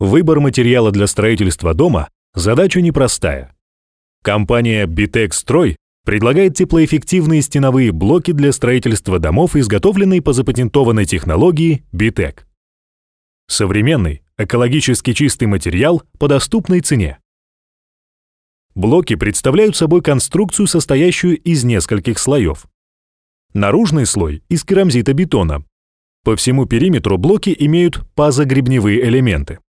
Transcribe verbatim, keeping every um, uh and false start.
Выбор материала для строительства дома – задача непростая. Компания Bitec Строй предлагает теплоэффективные стеновые блоки для строительства домов, изготовленные по запатентованной технологии Bitec. Современный, экологически чистый материал по доступной цене. Блоки представляют собой конструкцию, состоящую из нескольких слоев. Наружный слой из керамзитобетона. По всему периметру блоки имеют пазогребневые элементы.